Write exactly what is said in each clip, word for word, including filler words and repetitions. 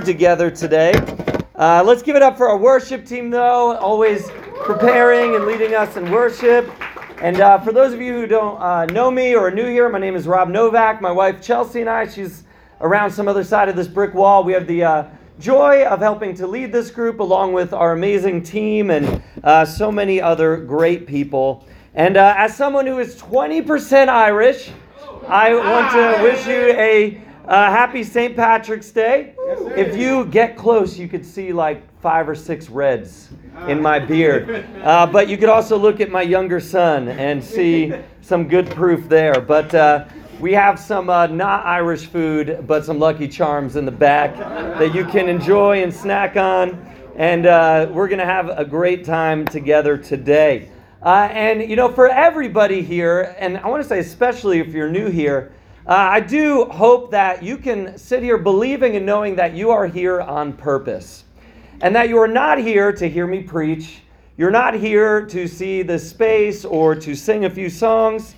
together today. Uh, let's give it up for our worship team, though, always preparing and leading us in worship. And uh, for those of you who don't uh, know me or are new here, my name is Rob Novak. My wife Chelsea and I, she's around some other side of this brick wall. We have the uh, joy of helping to lead this group along with our amazing team and uh, so many other great people. And uh, as someone who is twenty percent Irish, I want to wish you a uh, happy Saint Patrick's Day. Yes, if you get close, you could see like five or six reds in my beard. Uh, but you could also look at my younger son and see some good proof there. But uh, we have some uh, not Irish food, but some Lucky Charms in the back that you can enjoy and snack on. And uh, we're going to have a great time together today. Uh, and, you know, for everybody here, and I want to say especially if you're new here, uh, I do hope that you can sit here believing and knowing that you are here on purpose. And that you are not here to hear me preach. You're not here to see the space or to sing a few songs.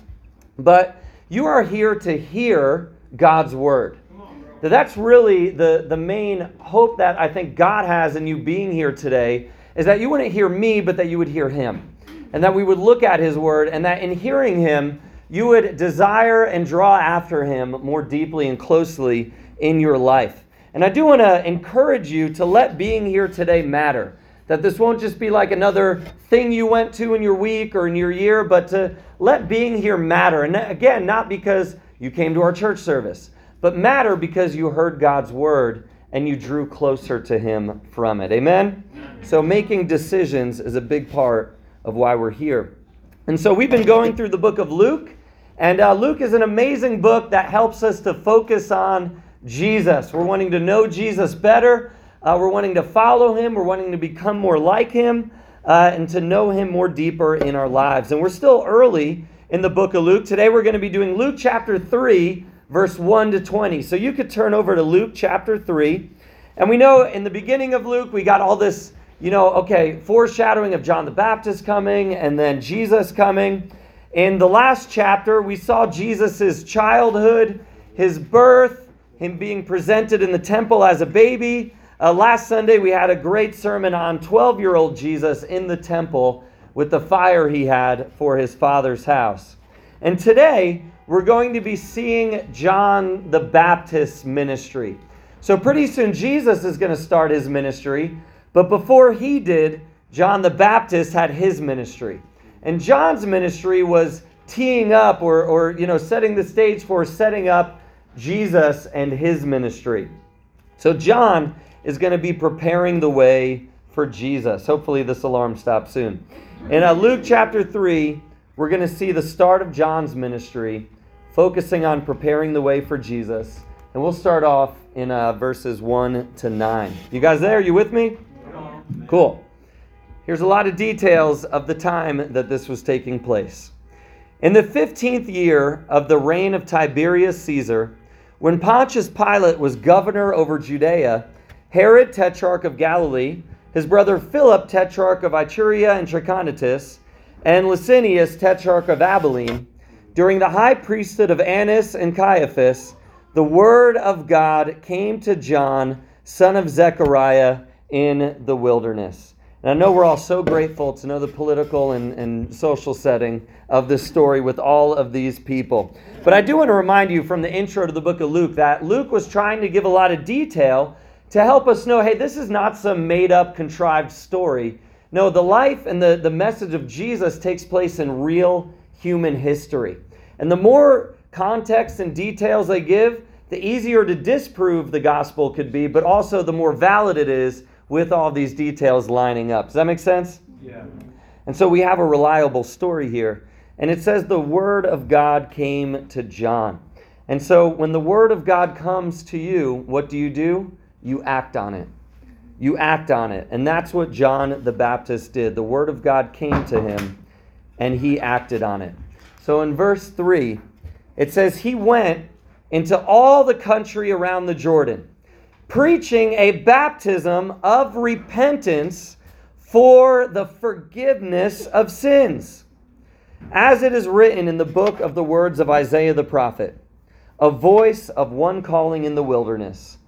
But you are here to hear God's word. Now, that's really the, the main hope that I think God has in you being here today, is that you wouldn't hear me, but that you would hear him. And that we would look at his word, and that in hearing him, you would desire and draw after him more deeply and closely in your life. And I do want to encourage you to let being here today matter. That this won't just be like another thing you went to in your week or in your year, but to let being here matter. And again, not because you came to our church service, but matter because you heard God's word and you drew closer to him from it. Amen? So making decisions is a big part of why we're here. And so we've been going through the book of Luke. And uh, Luke is an amazing book that helps us to focus on Jesus. We're wanting to know Jesus better. Uh, we're wanting to follow him. We're wanting to become more like him uh, and to know him more deeper in our lives. And we're still early in the book of Luke. Today we're going to be doing Luke chapter three, verse one to twenty. So you could turn over to Luke chapter three. And we know in the beginning of Luke, we got all this, you know, okay, foreshadowing of John the Baptist coming and then Jesus coming. In the last chapter, we saw Jesus' childhood, his birth, him being presented in the temple as a baby. Uh, last Sunday, we had a great sermon on twelve-year-old Jesus in the temple with the fire he had for his father's house. And today, we're going to be seeing John the Baptist's ministry. So pretty soon, Jesus is going to start his ministry. But before he did, John the Baptist had his ministry. And John's ministry was teeing up or, or you know, setting the stage for setting up Jesus and his ministry. So John is going to be preparing the way for Jesus. Hopefully this alarm stops soon. In uh, Luke chapter three, we're going to see the start of John's ministry, focusing on preparing the way for Jesus. And we'll start off in uh, verses one to nine. You guys there? You with me? Cool. Here's a lot of details of the time that this was taking place. In the fifteenth year of the reign of Tiberius Caesar, when Pontius Pilate was governor over Judea, Herod, tetrarch of Galilee, his brother Philip, tetrarch of Iturea and Trachonitis, and Lysanias, tetrarch of Abilene, during the high priesthood of Annas and Caiaphas, the word of God came to John, son of Zechariah, in the wilderness. And I know we're all so grateful to know the political and, and social setting of this story with all of these people. But I do want to remind you from the intro to the book of Luke that Luke was trying to give a lot of detail to help us know, hey, this is not some made-up, contrived story. No, the life and the, the message of Jesus takes place in real human history. And the more context and details they give, the easier to disprove the gospel could be, but also the more valid it is with all these details lining up. Does that make sense? Yeah. And so we have a reliable story here. And it says the word of God came to John. And so when the word of God comes to you, what do you do? You act on it. You act on it. And that's what John the Baptist did. The word of God came to him, and he acted on it. So in verse three, it says, he went into all the country around the Jordan, preaching a baptism of repentance for the forgiveness of sins. As it is written in the book of the words of Isaiah the prophet, a voice of one calling in the wilderness,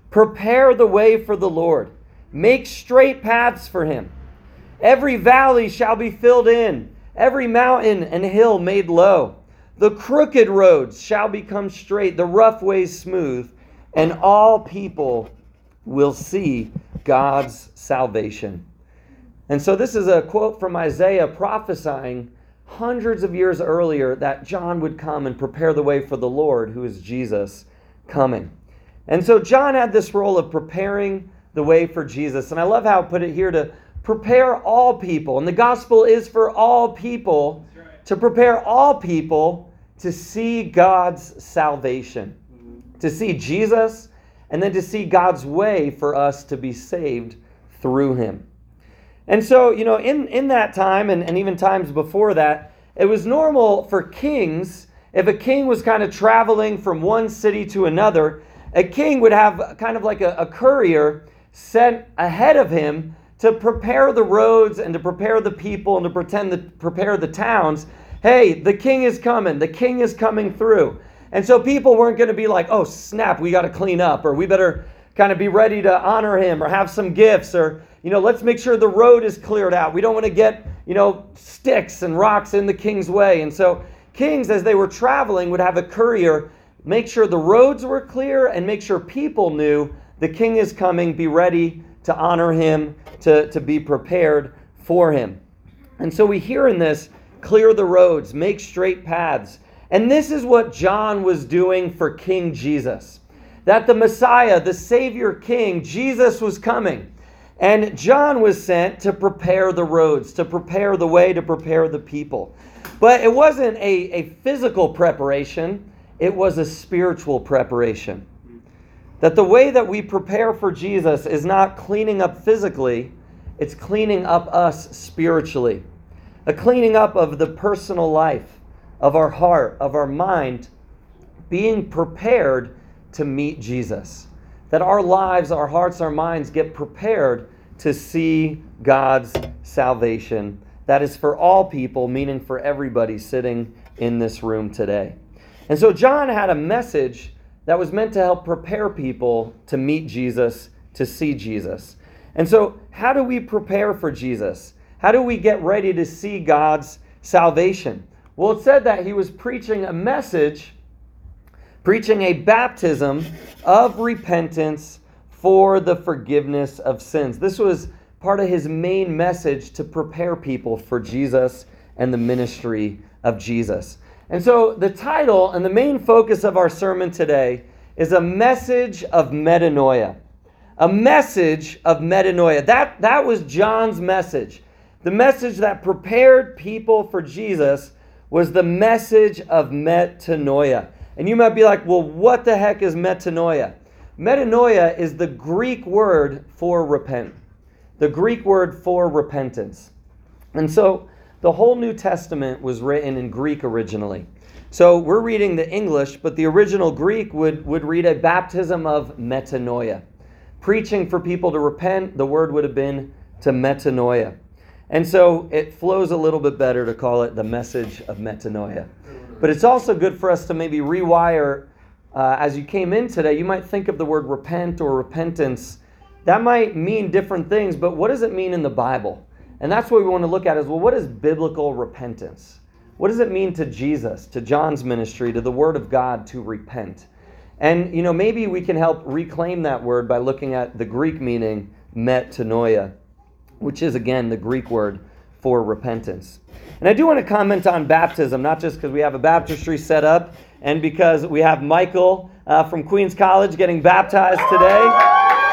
Prepare the way for the Lord. Make straight paths for him. Every valley shall be filled in, every mountain and hill made low. The crooked roads shall become straight, the rough ways smooth, and all people will see God's salvation. And so this is a quote from Isaiah prophesying hundreds of years earlier that John would come and prepare the way for the Lord, who is Jesus, coming. And so John had this role of preparing the way for Jesus. And I love how it put it here, to prepare all people. And the gospel is for all people, right, to prepare all people to see God's salvation, mm-hmm. to see Jesus, and then to see God's way for us to be saved through him. And so, you know, in, in that time, and, and even times before that, it was normal for kings, if a king was kind of traveling from one city to another, a king would have kind of like a, a courier sent ahead of him to prepare the roads and to prepare the people and to pretend to prepare the towns. Hey, the king is coming. The king is coming through. And so people weren't going to be like, oh, snap, we got to clean up, or we better kind of be ready to honor him or have some gifts, or, you know, let's make sure the road is cleared out. We don't want to get, you know, sticks and rocks in the king's way. And so kings, as they were traveling, would have a courier make sure the roads were clear and make sure people knew the king is coming, be ready to honor him, to, to be prepared for him. And so we hear in this, clear the roads, make straight paths. And this is what John was doing for King Jesus. That the Messiah, the Savior King, Jesus, was coming. And John was sent to prepare the roads, to prepare the way, to prepare the people. But it wasn't a, a physical preparation. It was a spiritual preparation. That the way that we prepare for Jesus is not cleaning up physically, it's cleaning up us spiritually. A cleaning up of the personal life, of our heart, of our mind, being prepared to meet Jesus. That our lives, our hearts, our minds get prepared to see God's salvation. That is for all people, meaning for everybody sitting in this room today. And so John had a message that was meant to help prepare people to meet Jesus, to see Jesus. And so how do we prepare for Jesus? How do we get ready to see God's salvation? Well, it said that he was preaching a message, preaching a baptism of repentance for the forgiveness of sins. This was part of his main message, to prepare people for Jesus and the ministry of Jesus. And so the title and the main focus of our sermon today is a message of metanoia. A message of metanoia. That, that was John's message. The message that prepared people for Jesus was the message of metanoia. And you might be like, well, what the heck is metanoia? Metanoia is the Greek word for repent. The Greek word for repentance. And so the whole New Testament was written in Greek originally. So we're reading the English, but the original Greek would, would read a baptism of metanoia. Preaching for people to repent, the word would have been to metanoia. And so it flows a little bit better to call it the message of metanoia. But it's also good for us to maybe rewire, uh, as you came in today, you might think of the word repent or repentance. That might mean different things, but what does it mean in the Bible? And that's what we want to look at is, well, what is biblical repentance? What does it mean to Jesus, to John's ministry, to the Word of God to repent? And, you know, maybe we can help reclaim that word by looking at the Greek meaning metanoia, which is, again, the Greek word for repentance. And I do want to comment on baptism, not just because we have a baptistry set up and because we have Michael uh, from Queens College getting baptized today.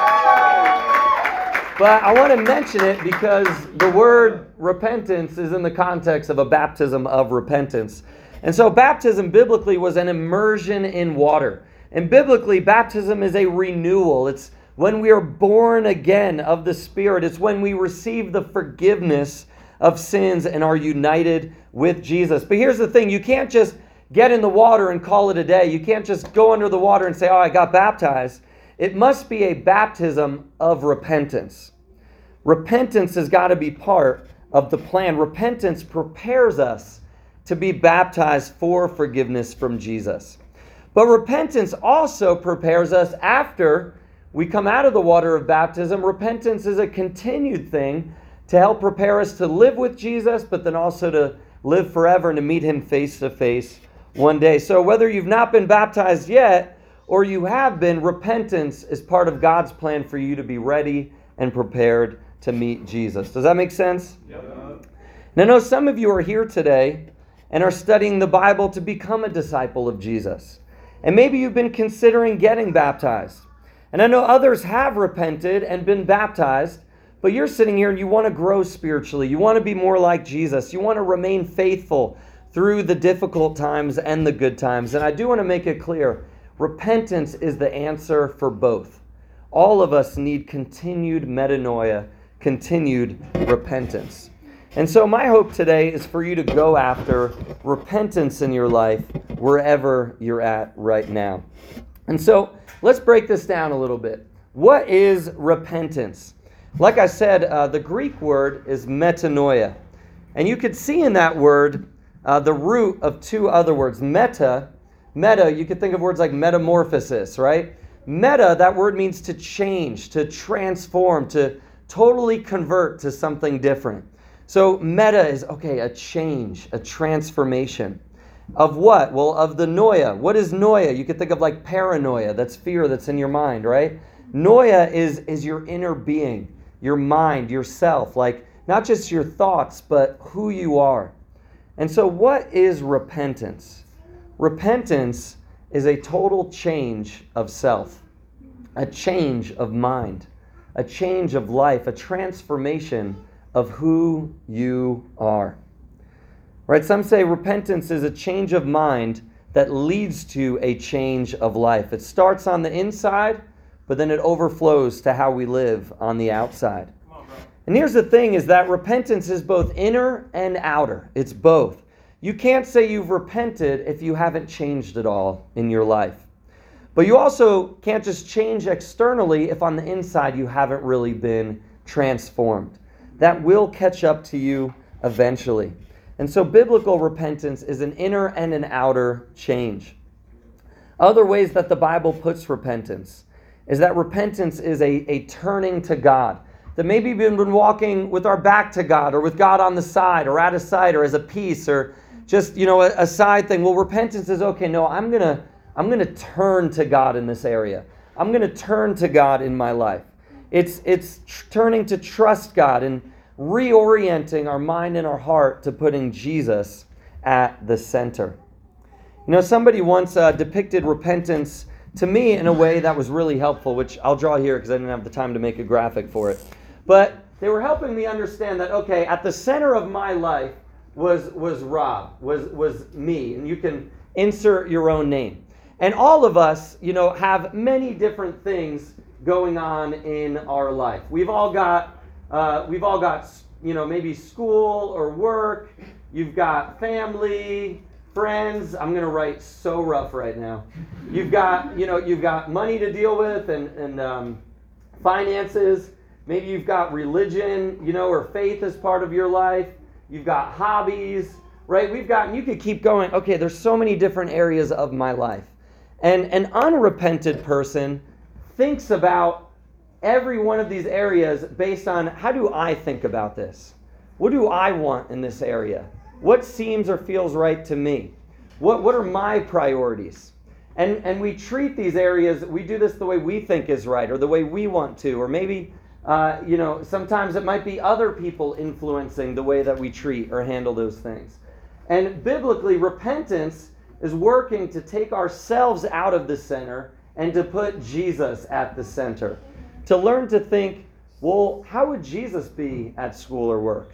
But I want to mention it because the word repentance is in the context of a baptism of repentance. And so baptism biblically was an immersion in water. And biblically, baptism is a renewal. It's when we are born again of the Spirit. It's when we receive the forgiveness of sins and are united with Jesus. But here's the thing. You can't just get in the water and call it a day. You can't just go under the water and say, oh, I got baptized. It must be a baptism of repentance. Repentance has got to be part of the plan. Repentance prepares us to be baptized for forgiveness from Jesus. But repentance also prepares us after we come out of the water of baptism, repentance is a continued thing to help prepare us to live with Jesus, but then also to live forever and to meet him face to face one day. So whether you've not been baptized yet or you have been, repentance is part of God's plan for you to be ready and prepared to meet Jesus. Does that make sense? Yep. Now, I know some of you are here today and are studying the Bible to become a disciple of Jesus. And maybe you've been considering getting baptized. And I know others have repented and been baptized, but you're sitting here and you want to grow spiritually. You want to be more like Jesus. You want to remain faithful through the difficult times and the good times. And I do want to make it clear, repentance is the answer for both. All of us need continued metanoia, continued repentance. And so my hope today is for you to go after repentance in your life wherever you're at right now. And so let's break this down a little bit. What is repentance? Like I said, uh, the Greek word is metanoia. And you could see in that word uh, the root of two other words. Meta, meta, you could think of words like metamorphosis, right? Meta, that word means to change, to transform, to totally convert to something different. So meta is, okay, a change, a transformation. Of what? Well, of the noia. What is noia? You could think of like paranoia. That's fear that's in your mind, right? Noia is, is your inner being, your mind, yourself. Like not just your thoughts, but who you are. And so what is repentance? Repentance is a total change of self, a change of mind, a change of life, a transformation of who you are. Right? Some say repentance is a change of mind that leads to a change of life. It starts on the inside, but then it overflows to how we live on the outside. On, and here's the thing is that repentance is both inner and outer. It's both. You can't say you've repented if you haven't changed at all in your life. But you also can't just change externally if on the inside you haven't really been transformed. That will catch up to you eventually. And so biblical repentance is an inner and an outer change. Other ways that the Bible puts repentance is that repentance is a, a turning to God. That maybe we've been walking with our back to God or with God on the side or out of sight or as a piece or just, you know, a, a side thing. Well, repentance is, okay, no, I'm going to I'm going to turn to God in this area. I'm going to turn to God in my life. It's, it's tr- turning to trust God and reorienting our mind and our heart to putting Jesus at the center. You know, somebody once uh, depicted repentance to me in a way that was really helpful, which I'll draw here because I didn't have the time to make a graphic for it. But they were helping me understand that, okay, at the center of my life was was Rob, was was me, and you can insert your own name. And all of us, you know, have many different things going on in our life. We've all got Uh, we've all got, you know, maybe school or work. You've got family, friends. I'm going to write so rough right now. You've got, you know, you've got money to deal with and, and um, finances. Maybe you've got religion, you know, or faith as part of your life. You've got hobbies, right? We've got, and you could keep going. Okay, there's so many different areas of my life. And an unrepented person thinks about every one of these areas based on, how do I think about this? What do I want in this area? What seems or feels right to me? What what are my priorities? And and we treat these areas, we do this the way we think is right or the way we want to, or maybe uh, you know, sometimes it might be other people influencing the way that we treat or handle those things. And biblically, repentance is working to take ourselves out of the center and to put Jesus at the center. To learn to think, well, how would Jesus be at school or work?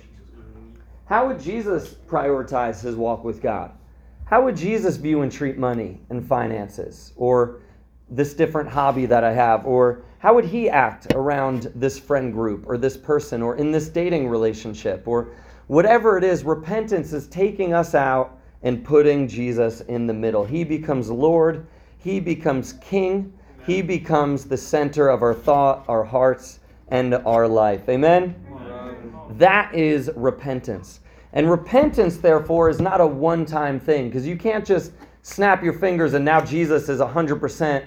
How would Jesus prioritize his walk with God? How would Jesus view and treat money and finances? Or this different hobby that I have? Or how would he act around this friend group or this person or in this dating relationship? Or whatever it is, repentance is taking us out and putting Jesus in the middle. He becomes Lord. He becomes King. He becomes the center of our thought, our hearts, and our life. Amen? Amen. That is repentance. And repentance, therefore, is not a one-time thing, because you can't just snap your fingers and now Jesus is one hundred percent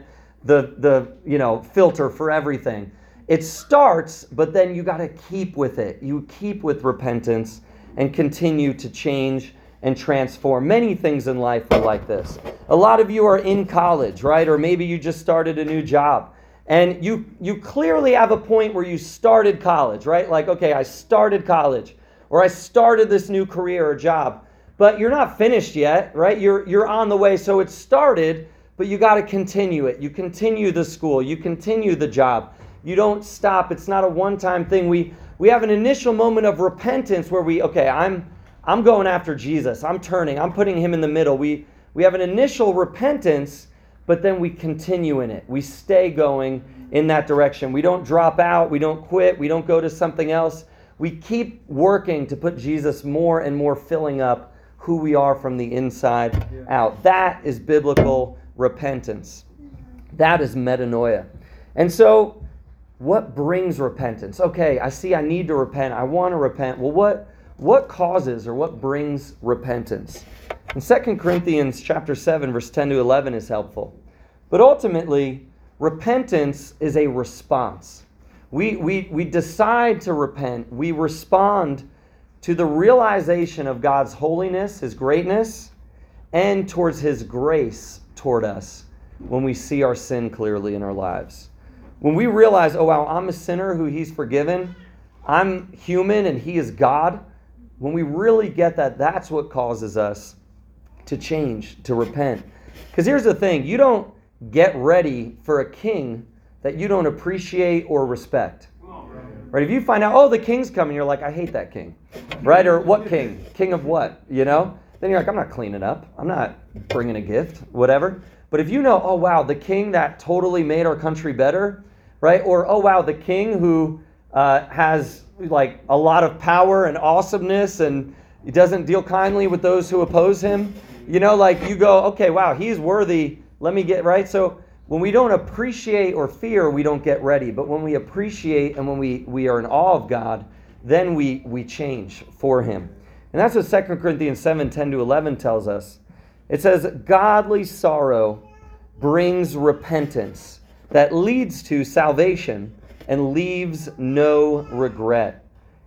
the, the you know, filter for everything. It starts, but then you got to keep with it. You keep with repentance and continue to change and transform. Many things in life are like this. A lot of you are in college, right? Or maybe you just started a new job. And you you clearly have a point where you started college, right? Like, okay, I started college, or I started this new career or job. But you're not finished yet, right? You're you're on the way. So it started, but you got to continue it. You continue the school. You continue the job. You don't stop. It's not a one-time thing. We we have an initial moment of repentance where we, okay, I'm I'm going after Jesus. I'm turning. I'm putting him in the middle. We we have an initial repentance, but then we continue in it. We stay going in that direction. We don't drop out. We don't quit. We don't go to something else. We keep working to put Jesus more and more filling up who we are from the inside out. That is biblical repentance. That is metanoia. And so, what brings repentance? Okay, I see I need to repent. I want to repent. Well, what what causes or what brings repentance? In Second Corinthians chapter seven, verse ten to eleven is helpful. But ultimately, repentance is a response. We, we, we decide to repent. We respond to the realization of God's holiness, his greatness, and towards his grace toward us when we see our sin clearly in our lives. When we realize, oh wow, I'm a sinner who he's forgiven, I'm human and he is God, when we really get that, that's what causes us to change, to repent. Because here's the thing, you don't get ready for a king that you don't appreciate or respect. Right? If you find out, oh, the king's coming, you're like, I hate that king. Right? Or what king? King of what? You know? Then you're like, I'm not cleaning up. I'm not bringing a gift, whatever. But if you know, oh, wow, the king that totally made our country better, right? Or, oh, wow, the king who uh, has like a lot of power and awesomeness and he doesn't deal kindly with those who oppose him. You know, like you go, okay, wow, he's worthy. Let me get right. So when we don't appreciate or fear, we don't get ready. But when we appreciate and when we, we are in awe of God, then we, we change for him. And that's what Second Corinthians seven, ten to eleven tells us. It says, godly sorrow brings repentance that leads to salvation and leaves no regret.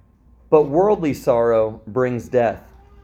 But worldly sorrow brings death.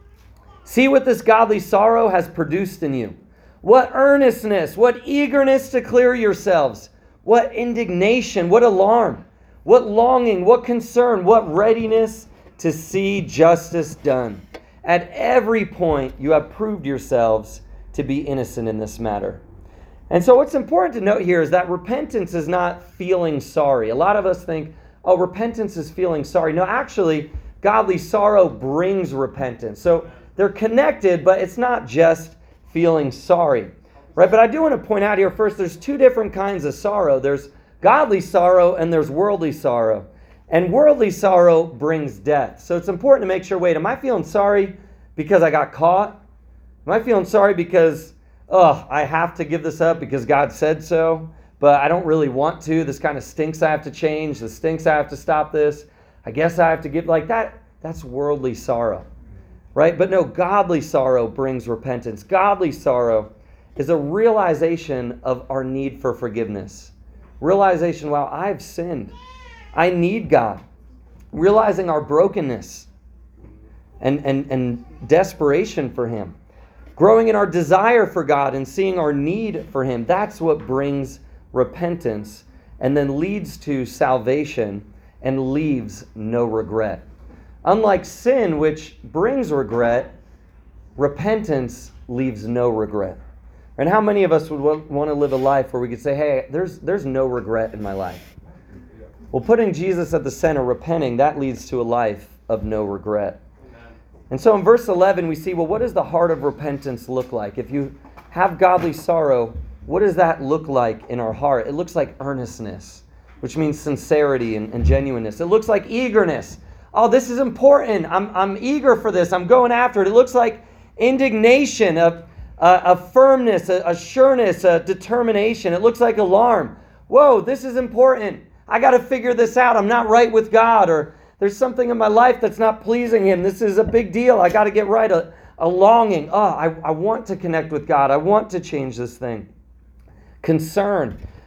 See what this godly sorrow has produced in you. What earnestness, what eagerness to clear yourselves, what indignation, what alarm, what longing, what concern, what readiness to see justice done. At every point, you have proved yourselves to be innocent in this matter. And so what's important to note here is that repentance is not feeling sorry. A lot of us think, oh, repentance is feeling sorry. No, actually, godly sorrow brings repentance. So they're connected, but it's not just feeling sorry, right? But I do want to point out here first, there's two different kinds of sorrow. There's godly sorrow and there's worldly sorrow. And worldly sorrow brings death. So it's important to make sure, wait, am I feeling sorry because I got caught? Am I feeling sorry because, oh, I have to give this up because God said so, but I don't really want to. This kind of stinks, I have to change. This stinks, I have to stop this. I guess I have to give, like that, that's worldly sorrow. Right? But no, godly sorrow brings repentance. Godly sorrow is a realization of our need for forgiveness. Realization, wow, I've sinned. I need God. Realizing our brokenness and, and, and desperation for him. Growing in our desire for God and seeing our need for him. That's what brings repentance and then leads to salvation and leaves no regret. Unlike sin, which brings regret, repentance leaves no regret. And how many of us would want to live a life where we could say, hey, there's there's no regret in my life? Well, putting Jesus at the center, repenting, that leads to a life of no regret. And so in verse eleven, we see, well, what does the heart of repentance look like? If you have godly sorrow, what does that look like in our heart? It looks like earnestness, which means sincerity and, and genuineness. It looks like eagerness. Oh, this is important. I'm I'm eager for this. I'm going after it. It looks like indignation, a, a, a firmness, a, a sureness, a determination. It looks like alarm. Whoa, this is important. I got to figure this out. I'm not right with God, or there's something in my life that's not pleasing him. This is a big deal. I got to get right. A, a longing. Oh, I, I want to connect with God. I want to change this thing. Concern.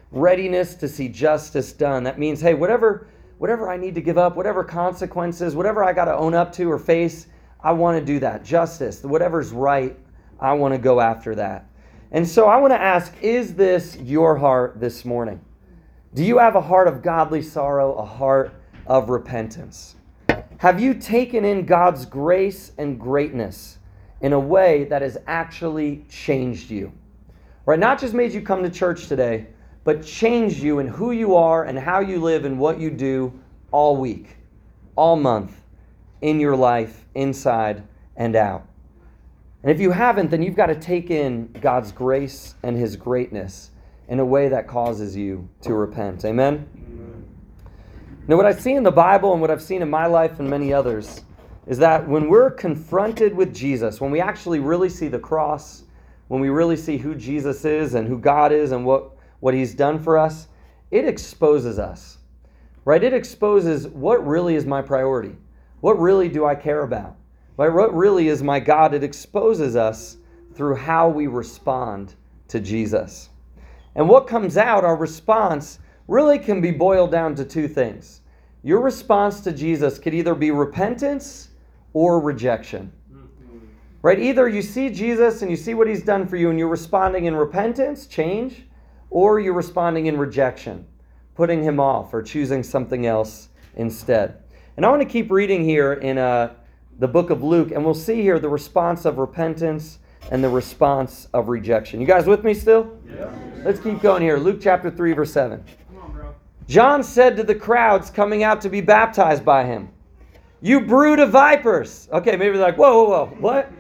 readiness to see justice done. That means, hey, whatever whatever I need to give up, whatever consequences, whatever I got to own up to or face, I want to do that. Justice, whatever's right, I want to go after that. And so I want to ask, is this your heart this morning? Do you have a heart of godly sorrow, a heart of repentance? Have you taken in God's grace and greatness in a way that has actually changed you? Right? Not just made you come to church today, but changed you in who you are and how you live and what you do all week, all month, in your life, inside and out. And if you haven't, then you've got to take in God's grace and His greatness in a way that causes you to repent. Amen? Amen. Now, what I see in the Bible and what I've seen in my life and many others is that when we're confronted with Jesus, when we actually really see the cross, when we really see who Jesus is and who God is and what what He's done for us, it exposes us, right? It exposes what really is my priority. What really do I care about? Right? What really is my God? It exposes us through how we respond to Jesus. And what comes out, our response, really can be boiled down to two things. Your response to Jesus could either be repentance or rejection. Right? Either you see Jesus and you see what He's done for you and you're responding in repentance, change, or you're responding in rejection, putting Him off or choosing something else instead. And I want to keep reading here in uh, the book of Luke, and we'll see here the response of repentance and the response of rejection. You guys with me still? Yeah. Let's keep going here. Luke chapter three, verse seven. Come on, bro. John said to the crowds coming out to be baptized by him, "You brood of vipers." Okay, maybe they're like, whoa, whoa, whoa, what?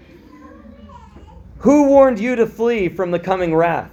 "Who warned you to flee from the coming wrath?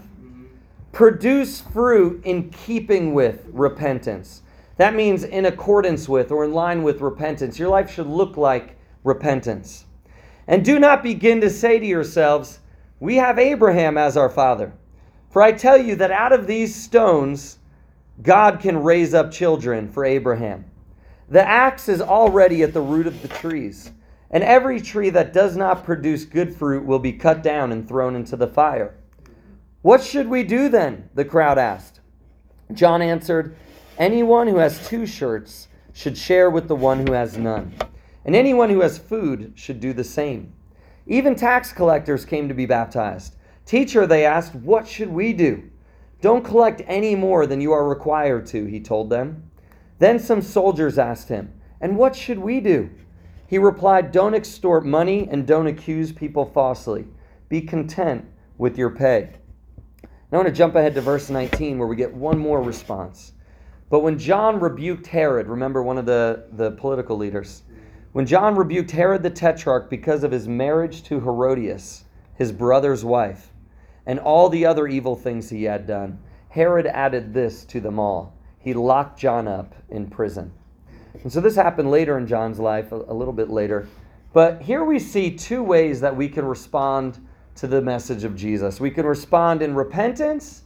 Produce fruit in keeping with repentance." That means in accordance with or in line with repentance. Your life should look like repentance. "And do not begin to say to yourselves, 'We have Abraham as our father.' For I tell you that out of these stones, God can raise up children for Abraham. The axe is already at the root of the trees, and every tree that does not produce good fruit will be cut down and thrown into the fire." "What should we do then?" the crowd asked. John answered, "Anyone who has two shirts should share with the one who has none, and anyone who has food should do the same. Even tax collectors came to be baptized. 'Teacher,' they asked, 'what should we do?' 'Don't collect any more than you are required to,' he told them. Then some soldiers asked him, 'And what should we do?' He replied, 'Don't extort money and don't accuse people falsely. Be content with your pay.'" Now I want to jump ahead to verse nineteen where we get one more response. "But when John rebuked Herod," remember one of the, the political leaders, "when John rebuked Herod the Tetrarch because of his marriage to Herodias, his brother's wife, and all the other evil things he had done, Herod added this to them all. He locked John up in prison." And so this happened later in John's life, a, a little bit later. But here we see two ways that we can respond to the message of Jesus. We can respond in repentance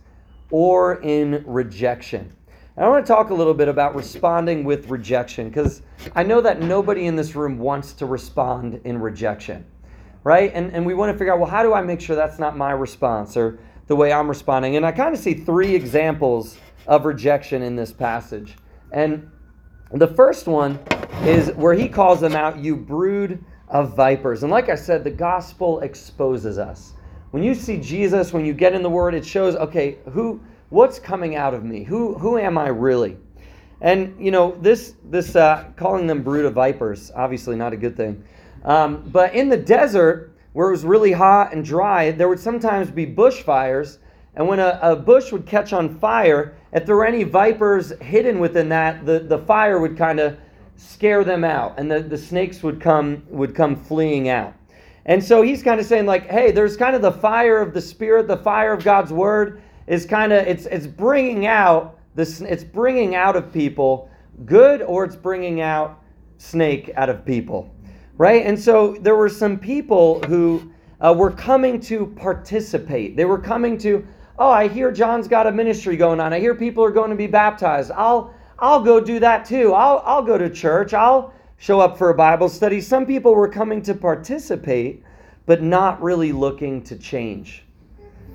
or in rejection. And I want to talk a little bit about responding with rejection, because I know that nobody in this room wants to respond in rejection, right? And, and we want to figure out, well, how do I make sure that's not my response or the way I'm responding? And I kind of see three examples of rejection in this passage. And the first one is where he calls them out, "You brood of vipers." And like I said, the gospel exposes us. When you see Jesus, when you get in the Word, it shows, okay, who, what's coming out of me? Who, who am I really? And you know, this, this uh, calling them brood of vipers, obviously not a good thing. Um, but in the desert, where it was really hot and dry, there would sometimes be bushfires. And when a, a bush would catch on fire, if there were any vipers hidden within that, the, the fire would kind of scare them out, and the, the snakes would come would come fleeing out. And so he's kind of saying, like, hey, there's kind of the fire of the Spirit, the fire of God's Word is kind of, it's it's bringing out this, it's bringing out of people good, or it's bringing out snake out of people, right? And so there were some people who uh, were coming to participate. They were coming to, oh, I hear John's got a ministry going on. I hear people are going to be baptized. I'll I'll go do that too. I'll I'll go to church. I'll show up for a Bible study. Some people were coming to participate, but not really looking to change.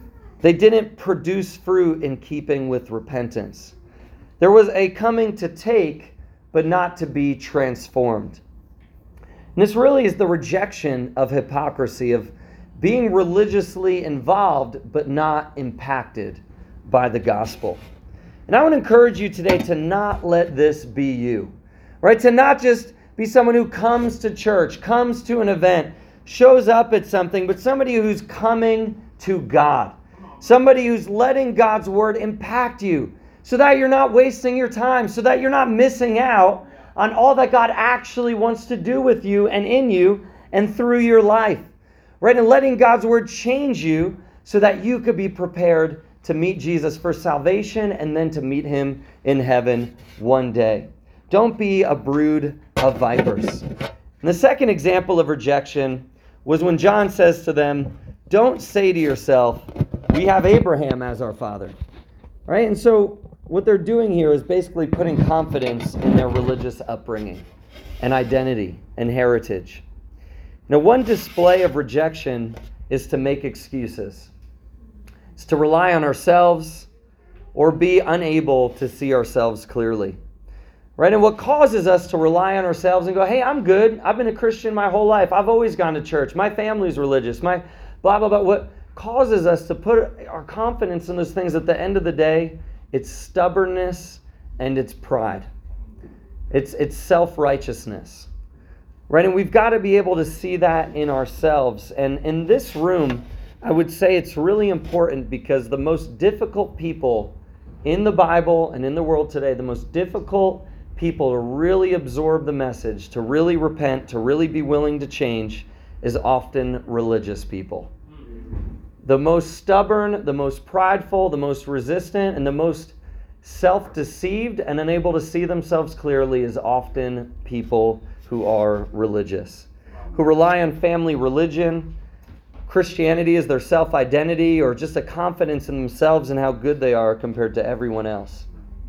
They didn't produce fruit in keeping with repentance. There was a coming to take, but not to be transformed. And this really is the rejection of hypocrisy, of being religiously involved, but not impacted by the gospel. And I want to encourage you today to not let this be you, right? To not just be someone who comes to church, comes to an event, shows up at something, but somebody who's coming to God. Somebody who's letting God's word impact you so that you're not wasting your time, so that you're not missing out on all that God actually wants to do with you and in you and through your life, right? And letting God's word change you so that you could be prepared to meet Jesus for salvation and then to meet him in heaven one day. Don't be a brood of vipers. And the second example of rejection was when John says to them, don't say to yourself, we have Abraham as our father, right? And so what they're doing here is basically putting confidence in their religious upbringing and identity and heritage. Now, one display of rejection is to make excuses. It's to rely on ourselves or be unable to see ourselves clearly, right? And what causes us to rely on ourselves and go, hey, I'm good. I've been a Christian my whole life. I've always gone to church. My family's religious. My blah, blah, blah. What causes us to put our confidence in those things at the end of the day, it's stubbornness and it's pride. It's, it's self-righteousness, right? And we've got to be able to see that in ourselves. And in this room, I would say it's really important because the most difficult people in the Bible and in the world today, the most difficult people to really absorb the message, to really repent, to really be willing to change, is often religious people. The most stubborn, the most prideful, the most resistant, and the most self-deceived and unable to see themselves clearly is often people who are religious, who rely on family religion, Christianity as their self-identity, or just a confidence in themselves and how good they are compared to everyone else.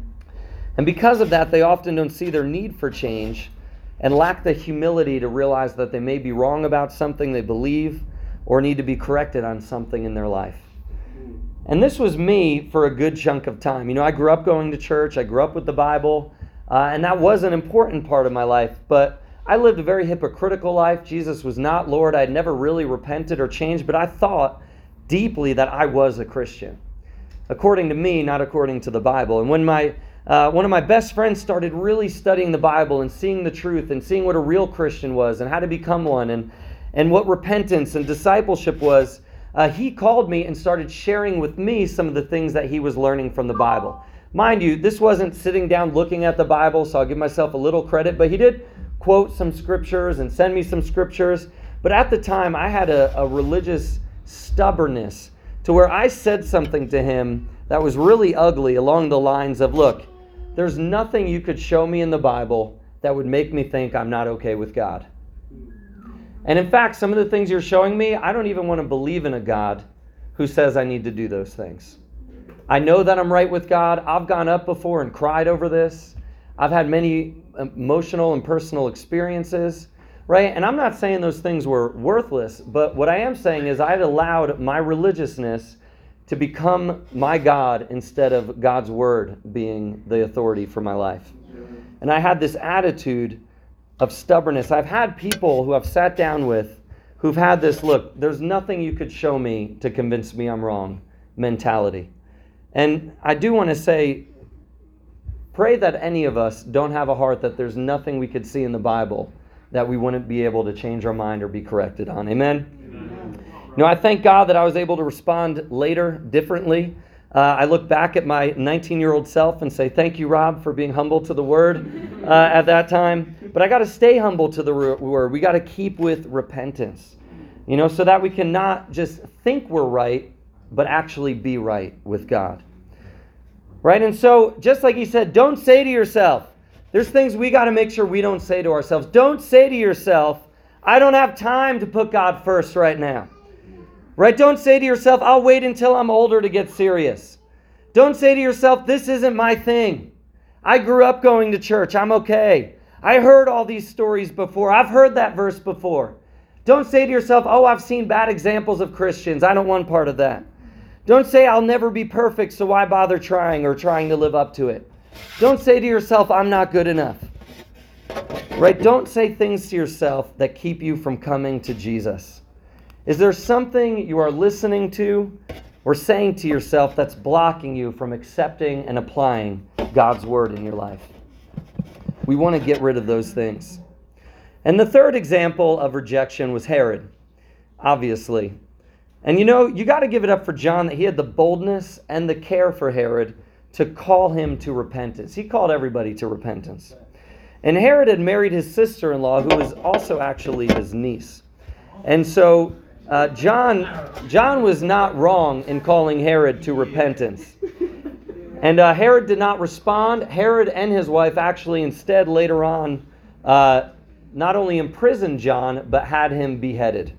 And because of that, they often don't see their need for change and lack the humility to realize that they may be wrong about something they believe or need to be corrected on something in their life. And this was me for a good chunk of time. You know, I grew up going to church. I grew up with the Bible, uh, and that was an important part of my life. But I lived a very hypocritical life. Jesus was not Lord. I had never really repented or changed, but I thought deeply that I was a Christian, according to me, not according to the Bible. And when my uh, one of my best friends started really studying the Bible and seeing the truth and seeing what a real Christian was and how to become one and and what repentance and discipleship was, uh, he called me and started sharing with me some of the things that he was learning from the Bible. Mind you, this wasn't sitting down looking at the Bible, so I'll give myself a little credit, but he did quote some scriptures and send me some scriptures. But at the time, I had a, a religious stubbornness to where I said something to him that was really ugly along the lines of, look, there's nothing you could show me in the Bible that would make me think I'm not okay with God. And in fact, some of the things you're showing me, I don't even want to believe in a God who says I need to do those things. I know that I'm right with God. I've gone up before and cried over this. I've had many emotional and personal experiences, right? And I'm not saying those things were worthless, but what I am saying is I had allowed my religiousness to become my God instead of God's word being the authority for my life. And I had this attitude of stubbornness. I've had people who I've sat down with who've had this, look, there's nothing you could show me to convince me I'm wrong mentality. And I do want to say, pray that any of us don't have a heart that there's nothing we could see in the Bible that we wouldn't be able to change our mind or be corrected on. Amen? Amen. You know, I thank God that I was able to respond later differently. Uh, I look back at my nineteen-year-old self and say, thank you, Rob, for being humble to the Word uh, at that time. But I got to stay humble to the Word. We got to keep with repentance, you know, so that we can not just think we're right, but actually be right with God. Right? And so, just like he said, don't say to yourself, there's things we got to make sure we don't say to ourselves. Don't say to yourself, I don't have time to put God first right now. Right? Don't say to yourself, I'll wait until I'm older to get serious. Don't say to yourself, this isn't my thing. I grew up going to church. I'm okay. I heard all these stories before. I've heard that verse before. Don't say to yourself, oh, I've seen bad examples of Christians. I don't want part of that. Don't say, I'll never be perfect, so why bother trying or trying to live up to it? Don't say to yourself, I'm not good enough. Right? Don't say things to yourself that keep you from coming to Jesus. Is there something you are listening to or saying to yourself that's blocking you from accepting and applying God's word in your life? We want to get rid of those things. And the third example of rejection was Herod, obviously. And you know, you got to give it up for John that he had the boldness and the care for Herod to call him to repentance. He called everybody to repentance. And Herod had married his sister-in-law, who was also actually his niece. And so uh, John, John was not wrong in calling Herod to repentance. And uh, Herod did not respond. Herod and his wife actually instead later on uh, not only imprisoned John, but had him beheaded,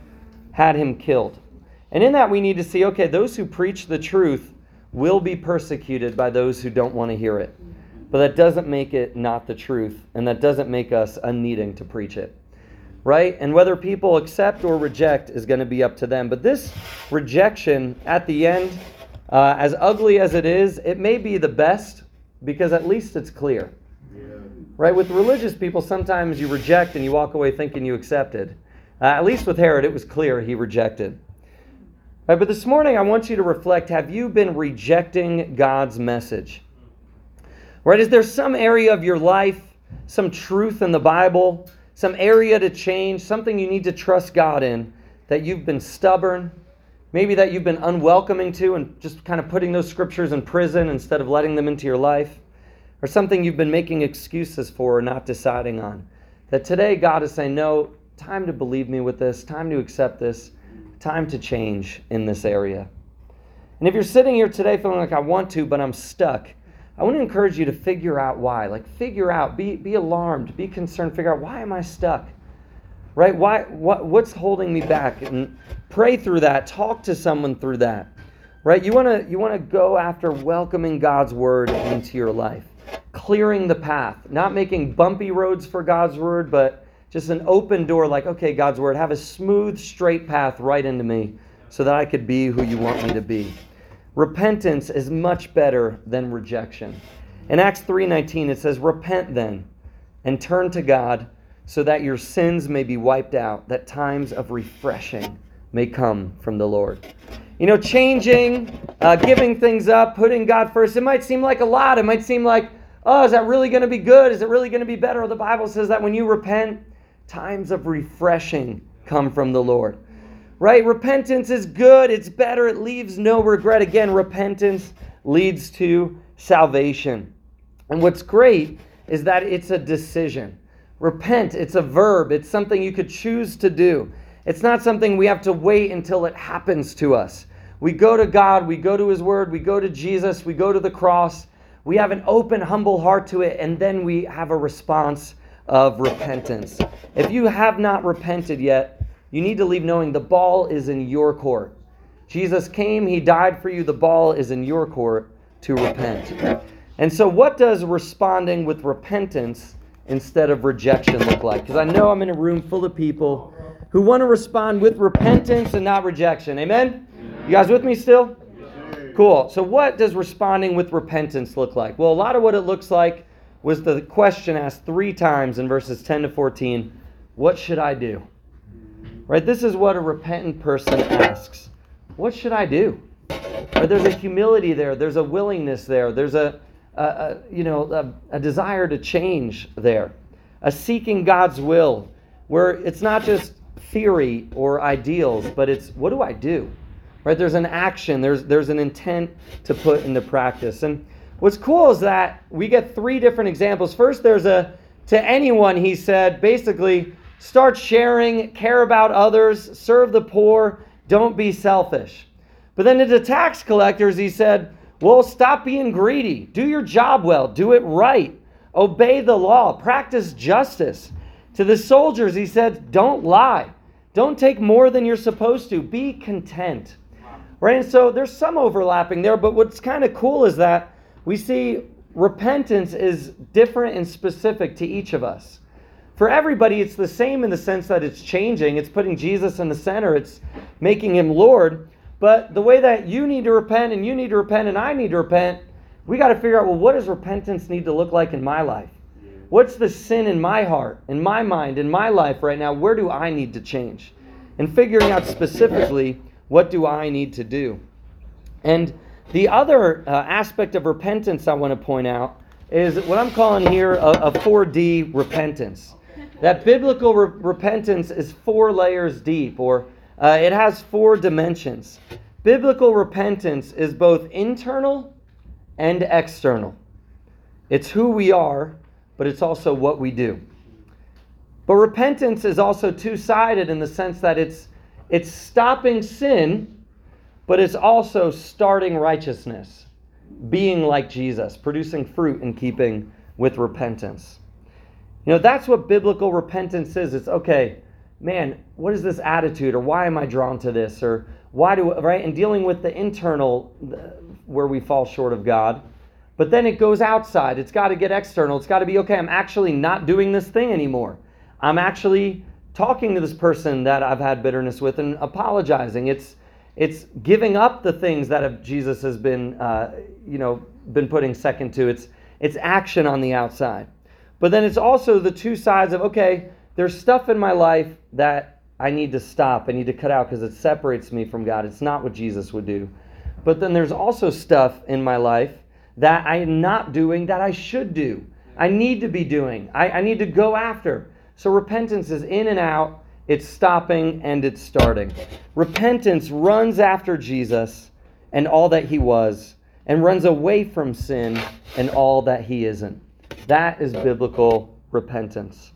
had him killed. And in that we need to see, okay, those who preach the truth will be persecuted by those who don't want to hear it. But that doesn't make it not the truth, and that doesn't make us unneeding to preach it. Right? And whether people accept or reject is going to be up to them. But this rejection at the end, uh, as ugly as it is, it may be the best because at least it's clear. Yeah. Right? With religious people, sometimes you reject and you walk away thinking you accepted. Uh, at least with Herod, it was clear he rejected. Right, but this morning I want you to reflect, have you been rejecting God's message? Right, is there some area of your life, some truth in the Bible, some area to change, something you need to trust God in, that you've been stubborn, maybe that you've been unwelcoming to and just kind of putting those scriptures in prison instead of letting them into your life, or something you've been making excuses for or not deciding on, that today God is saying, no, time to believe me with this, time to accept this, time to change in this area. And if you're sitting here today feeling like I want to, but I'm stuck, I want to encourage you to figure out why. Like figure out, be be alarmed, be concerned, figure out, why am I stuck? Right? Why what what's holding me back? And pray through that, talk to someone through that. Right? You want to you want to go after welcoming God's word into your life. Clearing the path, not making bumpy roads for God's word, but just an open door, like, okay, God's word, have a smooth, straight path right into me so that I could be who you want me to be. Repentance is much better than rejection. In Acts three nineteen, it says, repent then and turn to God so that your sins may be wiped out, that times of refreshing may come from the Lord. You know, changing, uh, giving things up, putting God first, it might seem like a lot. It might seem like, oh, is that really going to be good? Is it really going to be better? The Bible says that when you repent, times of refreshing come from the Lord. Right? Repentance is good. It's better. It leaves no regret. Again, repentance leads to salvation. And what's great is that it's a decision. Repent, it's a verb. It's something you could choose to do. It's not something we have to wait until it happens to us. We go to God. We go to His Word. We go to Jesus. We go to the cross. We have an open, humble heart to it. And then we have a response of repentance. If you have not repented yet, you need to leave knowing the ball is in your court. Jesus came, He died for you. The ball is in your court to repent. And so what does responding with repentance instead of rejection look like? Because I know I'm in a room full of people who want to respond with repentance and not rejection. Amen? You guys with me still? Cool. So what does responding with repentance look like? Well, a lot of what it looks like was the question asked three times in verses ten to fourteen, what should I do? Right? This is what a repentant person asks. What should I do? Right? There's a humility there. There's a willingness there. There's a, a, a you know a, a desire to change there. A seeking God's will, where it's not just theory or ideals, but it's what do I do? Right? There's an action. There's there's an intent to put into practice. And what's cool is that we get three different examples. First, there's a, to anyone, he said, basically, start sharing, care about others, serve the poor, don't be selfish. But then to the tax collectors, he said, well, stop being greedy. Do your job well. Do it right. Obey the law. Practice justice. To the soldiers, he said, don't lie. Don't take more than you're supposed to. Be content. Right? And so there's some overlapping there, but what's kind of cool is that we see repentance is different and specific to each of us. For everybody, it's the same in the sense that it's changing. It's putting Jesus in the center. It's making Him Lord. But the way that you need to repent and you need to repent and I need to repent, we got to figure out, well, what does repentance need to look like in my life? What's the sin in my heart, in my mind, in my life right now? Where do I need to change? And figuring out specifically, what do I need to do? And the other uh, aspect of repentance I want to point out is what I'm calling here a, a four D repentance. That biblical re- repentance is four layers deep, or uh, it has four dimensions. Biblical repentance is both internal and external. It's who we are, but it's also what we do. But repentance is also two-sided in the sense that it's it's stopping sin, but it's also starting righteousness, being like Jesus, producing fruit in keeping with repentance. You know, that's what biblical repentance is. It's, okay, man, what is this attitude, or why am I drawn to this, or why do, right? And dealing with the internal, where we fall short of God. But then it goes outside. It's got to get external. It's got to be, okay, I'm actually not doing this thing anymore. I'm actually talking to this person that I've had bitterness with and apologizing. It's it's giving up the things that have, Jesus has been, uh, you know, been putting second to. It's it's action on the outside. But then it's also the two sides of, okay, there's stuff in my life that I need to stop. I need to cut out because it separates me from God. It's not what Jesus would do. But then there's also stuff in my life that I am not doing that I should do. I need to be doing. I, I need to go after. So repentance is in and out. It's stopping and it's starting. Repentance runs after Jesus and all that he was, and runs away from sin and all that he isn't. That is biblical repentance.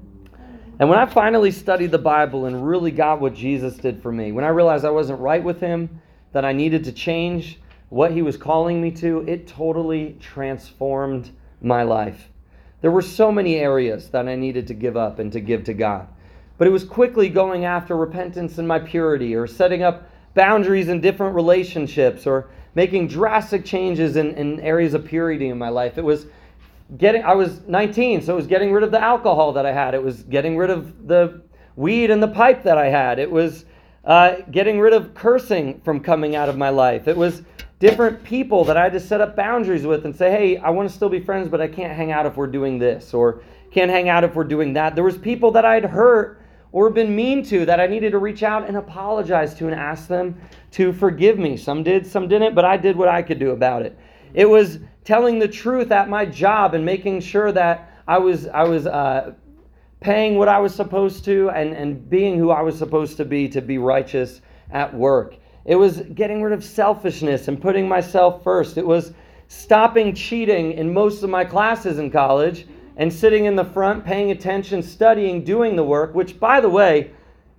And when I finally studied the Bible and really got what Jesus did for me, when I realized I wasn't right with him, that I needed to change what he was calling me to, it totally transformed my life. There were so many areas that I needed to give up and to give to God. But it was quickly going after repentance in my purity, or setting up boundaries in different relationships, or making drastic changes in, in areas of purity in my life. It was getting, I was nineteen, so it was getting rid of the alcohol that I had. It was getting rid of the weed and the pipe that I had. It was uh, getting rid of cursing from coming out of my life. It was different people that I had to set up boundaries with and say, hey, I want to still be friends, but I can't hang out if we're doing this, or can't hang out if we're doing that. There was people that I'd hurt or been mean to that I needed to reach out and apologize to and ask them to forgive me. Some did, some didn't, but I did what I could do about it. It was telling the truth at my job and making sure that I was I was uh, paying what I was supposed to, and, and being who I was supposed to be, to be righteous at work. It was getting rid of selfishness and putting myself first. It was stopping cheating in most of my classes in college and sitting in the front, paying attention, studying, doing the work, which, by the way,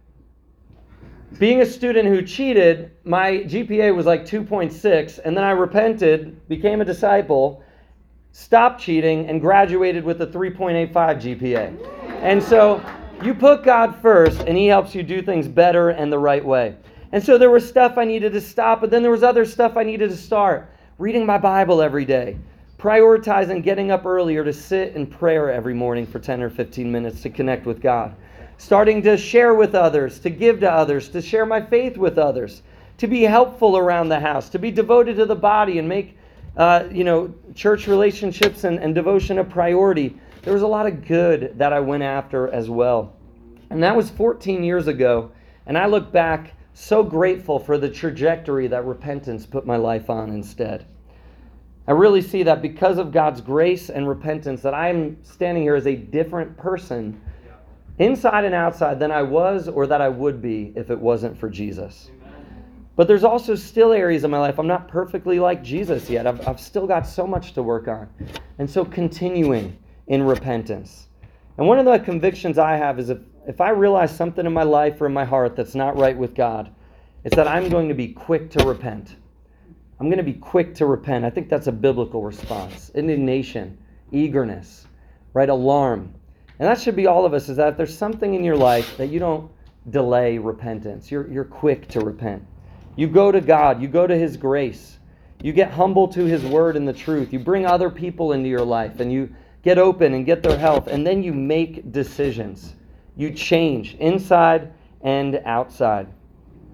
being a student who cheated, my G P A was like two point six, and then I repented, became a disciple, stopped cheating, and graduated with a three point eight five G P A. And so you put God first, and he helps you do things better and the right way. And so there was stuff I needed to stop, but then there was other stuff I needed to start. Reading my Bible every day. Prioritizing getting up earlier to sit in prayer every morning for ten or fifteen minutes to connect with God. Starting to share with others, to give to others, to share my faith with others, to be helpful around the house, to be devoted to the body and make uh, you know, church relationships and, and devotion a priority. There was a lot of good that I went after as well. And that was fourteen years ago. And I look back so grateful for the trajectory that repentance put my life on instead. I really see that because of God's grace and repentance, that I'm standing here as a different person inside and outside than I was or that I would be if it wasn't for Jesus. But there's also still areas of my life I'm not perfectly like Jesus yet. I've, I've still got so much to work on. And so continuing in repentance. And one of the convictions I have is if, if I realize something in my life or in my heart that's not right with God, it's that I'm going to be quick to repent. I'm going to be quick to repent. I think that's a biblical response. Indignation, eagerness, right? Alarm. And that should be all of us, is that if there's something in your life that you don't delay repentance, you're, you're quick to repent. You go to God. You go to his grace. You get humble to his word and the truth. You bring other people into your life and you get open and get their help. And then you make decisions. You change inside and outside.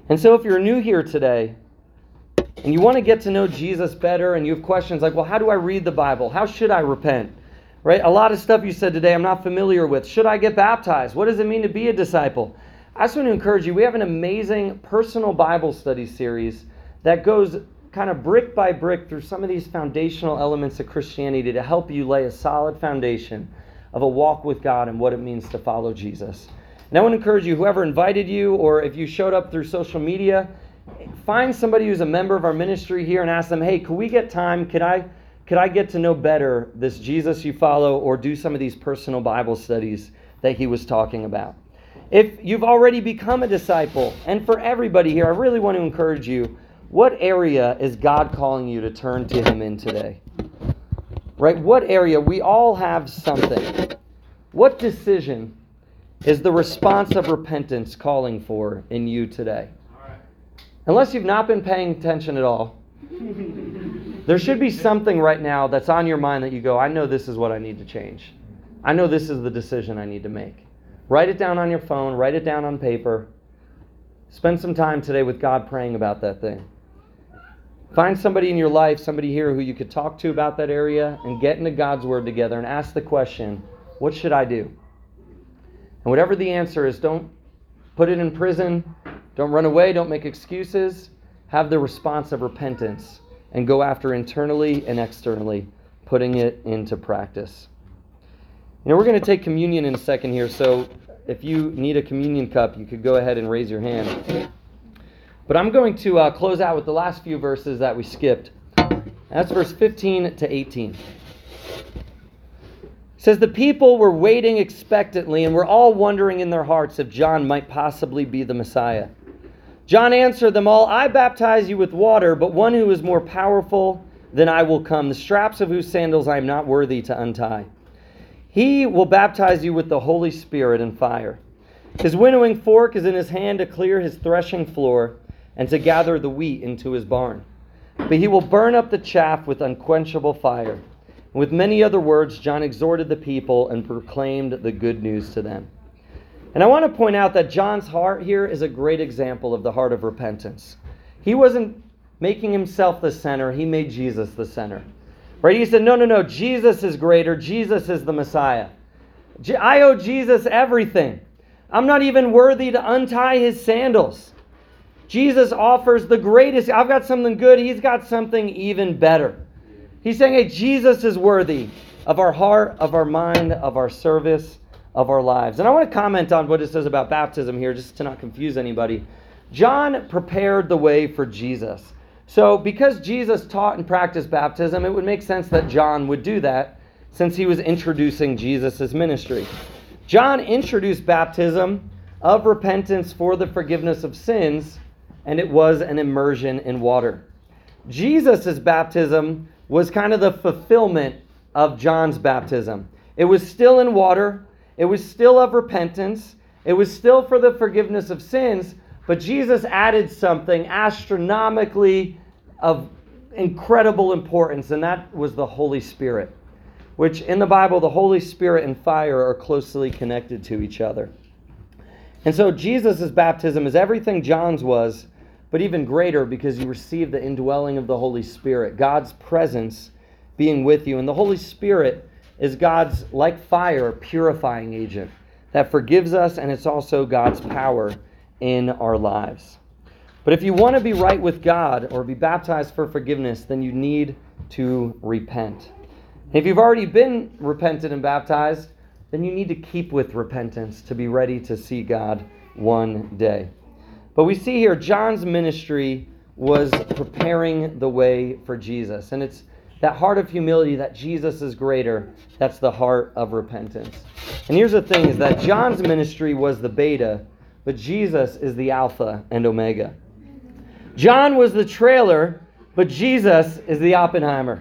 And so if you're new here today and you want to get to know Jesus better and you have questions like, well, how do I read the Bible? How should I repent? Right? A lot of stuff you said today I'm not familiar with. Should I get baptized? What does it mean to be a disciple? I just want to encourage you. We have an amazing personal Bible study series that goes kind of brick by brick through some of these foundational elements of Christianity to help you lay a solid foundation of a walk with God and what it means to follow Jesus. And I want to encourage you, whoever invited you, or if you showed up through social media, find somebody who's a member of our ministry here and ask them, hey, could we get time? Could I, could I get to know better this Jesus you follow, or do some of these personal Bible studies that he was talking about? If you've already become a disciple, and for everybody here, I really want to encourage you, what area is God calling you to turn to him in today? Right? What area? We all have something. What decision is the response of repentance calling for in you today? Unless you've not been paying attention at all, there should be something right now that's on your mind that you go, I know this is what I need to change. I know this is the decision I need to make. Write it down on your phone. Write it down on paper. Spend some time today with God praying about that thing. Find somebody in your life, somebody here who you could talk to about that area, and get into God's Word together and ask the question, what should I do? And whatever the answer is, don't put it in prison. Don't run away. Don't make excuses. Have the response of repentance and go after internally and externally, putting it into practice. You know, we're going to take communion in a second here, so if you need a communion cup, you could go ahead and raise your hand. But I'm going to uh, close out with the last few verses that we skipped. That's verse fifteen to eighteen. It says, the people were waiting expectantly and were all wondering in their hearts if John might possibly be the Messiah. John answered them all, I baptize you with water, but one who is more powerful than I will come, the straps of whose sandals I am not worthy to untie. He will baptize you with the Holy Spirit and fire. His winnowing fork is in his hand to clear his threshing floor and to gather the wheat into his barn. But he will burn up the chaff with unquenchable fire. With many other words, John exhorted the people and proclaimed the good news to them. And I want to point out that John's heart here is a great example of the heart of repentance. He wasn't making himself the center. He made Jesus the center. Right? He said, no, no, no, Jesus is greater. Jesus is the Messiah. I owe Jesus everything. I'm not even worthy to untie his sandals. Jesus offers the greatest. I've got something good. He's got something even better. He's saying, hey, Jesus is worthy of our heart, of our mind, of our service, of our lives. And I want to comment on what it says about baptism here, just to not confuse anybody. John prepared the way for Jesus. So because Jesus taught and practiced baptism, it would make sense that John would do that since he was introducing Jesus' ministry. John introduced baptism of repentance for the forgiveness of sins, and it was an immersion in water. Jesus' baptism was kind of the fulfillment of John's baptism. It was still in water. It was still of repentance. It was still for the forgiveness of sins. But Jesus added something astronomically of incredible importance, and that was the Holy Spirit, which in the Bible, the Holy Spirit and fire are closely connected to each other. And so Jesus' baptism is everything John's was, but even greater because you receive the indwelling of the Holy Spirit, God's presence being with you. And the Holy Spirit is God's, like fire, purifying agent that forgives us, and it's also God's power in our lives. But if you want to be right with God or be baptized for forgiveness, then you need to repent. If you've already been repented and baptized, then you need to keep with repentance to be ready to see God one day. But we see here John's ministry was preparing the way for Jesus. And it's that heart of humility that Jesus is greater. That's the heart of repentance. And here's the thing, is that John's ministry was the beta, but Jesus is the Alpha and Omega. John was the trailer, but Jesus is the Oppenheimer.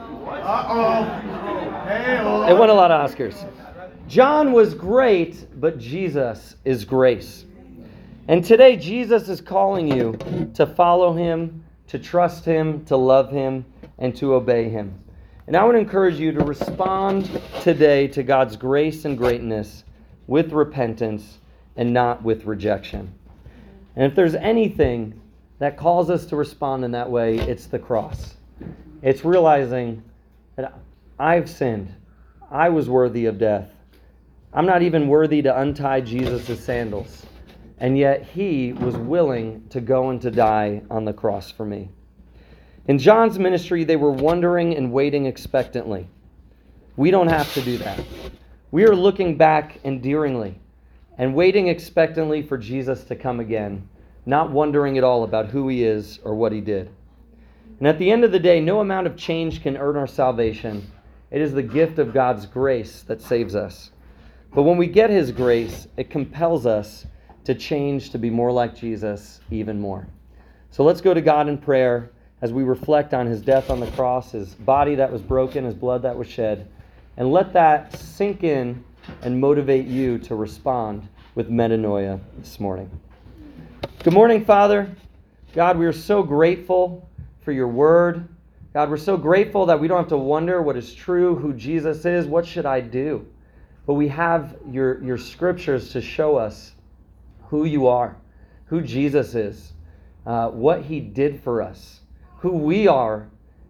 Uh-oh. Hey-oh. It won a lot of Oscars. John was great, but Jesus is grace. And today, Jesus is calling you to follow him, to trust him, to love him, and to obey him. And I want to encourage you to respond today to God's grace and greatness with repentance and not with rejection. And if there's anything that calls us to respond in that way, it's the cross. It's realizing that I've sinned. I was worthy of death. I'm not even worthy to untie Jesus' sandals. And yet he was willing to go and to die on the cross for me. In John's ministry, they were wondering and waiting expectantly. We don't have to do that. We are looking back endearingly and waiting expectantly for Jesus to come again, not wondering at all about who he is or what he did. And at the end of the day, no amount of change can earn our salvation. It is the gift of God's grace that saves us. But when we get his grace, it compels us to change to be more like Jesus even more. So let's go to God in prayer as we reflect on his death on the cross, his body that was broken, his blood that was shed, and let that sink in and motivate you to respond with metanoia this morning. Good morning, Father. God, we are so grateful for your word. God, we're so grateful that we don't have to wonder what is true, who Jesus is, what should I do? But we have your, your scriptures to show us who you are, who Jesus is, uh, what he did for us, who we are,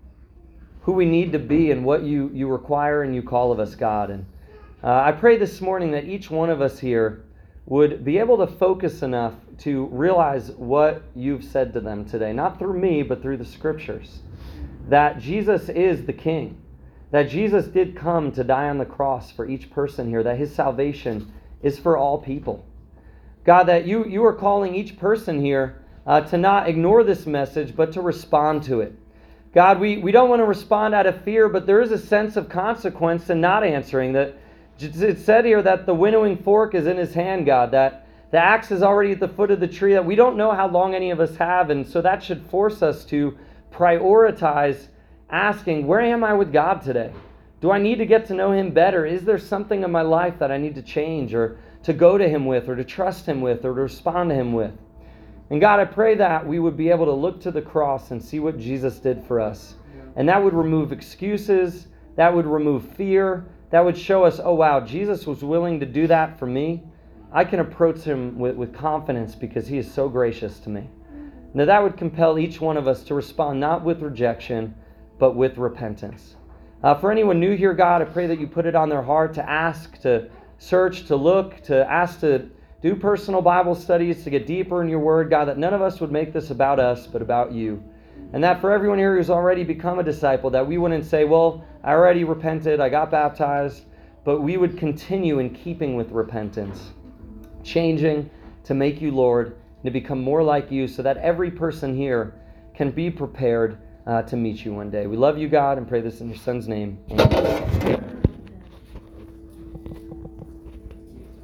who we need to be, and what you, you require and you call of us, God. And uh, I pray this morning that each one of us here would be able to focus enough to realize what you've said to them today, not through me, but through the scriptures, that Jesus is the King, that Jesus did come to die on the cross for each person here, that his salvation is for all people. God, that you, you are calling each person here uh, to not ignore this message, but to respond to it. God, we, we don't want to respond out of fear, but there is a sense of consequence in not answering. That it said here that the winnowing fork is in his hand, God, that the axe is already at the foot of the tree, that we don't know how long any of us have, and so that should force us to prioritize asking, where am I with God today? Do I need to get to know him better? Is there something in my life that I need to change or to go to him with or to trust him with or to respond to him with? And God, I pray that we would be able to look to the cross and see what Jesus did for us. And that would remove excuses. That would remove fear. That would show us, oh wow, Jesus was willing to do that for me. I can approach him with, with confidence because he is so gracious to me. Now that would compel each one of us to respond not with rejection, but with repentance. Uh, for anyone new here, God, I pray that you put it on their heart to ask, to search, to look, to ask to do personal Bible studies, to get deeper in your word, God, that none of us would make this about us, but about you. And that for everyone here who's already become a disciple, that we wouldn't say, well, I already repented, I got baptized, but we would continue in keeping with repentance, changing to make you Lord, and to become more like you so that every person here can be prepared uh, to meet you one day. We love you, God, and pray this in your Son's name. Amen.